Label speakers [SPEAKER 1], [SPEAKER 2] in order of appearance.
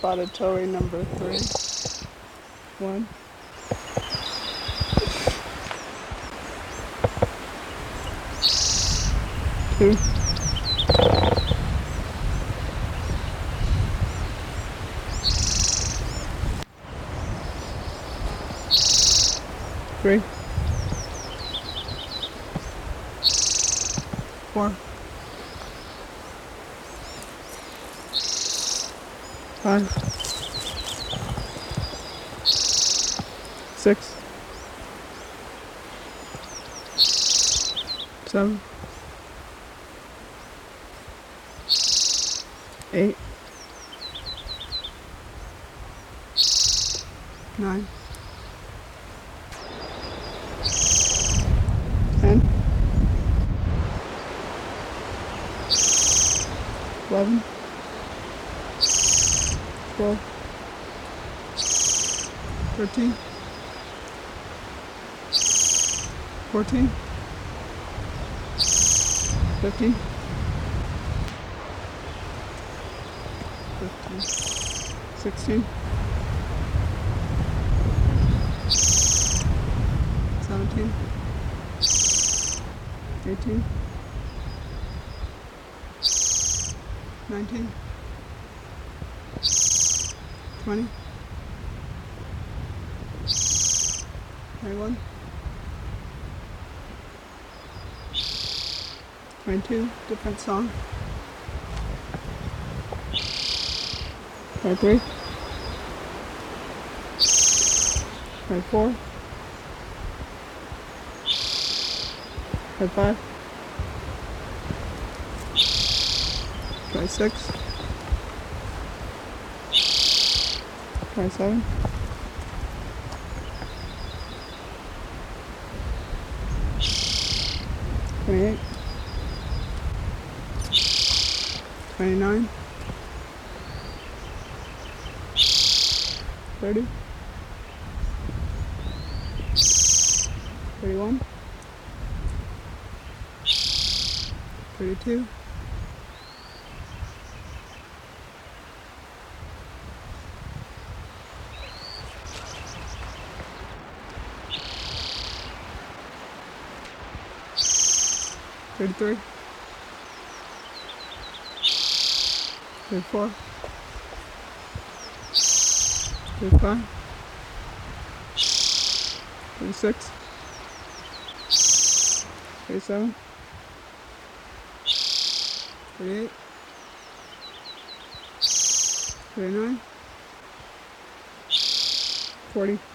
[SPEAKER 1] spotted towhee number 3. 1, 2, 3, 4, 5, 6, 7, 8, 9, 10, 11, 12, 13, 14, 15, 16, 17, 18, 19, 20, 21, 22, different song. 23, 24, 25, 26, 27, 28, 29, 30, 31, 32, 33, 34, 35, 36, 37, 38, 39, 40.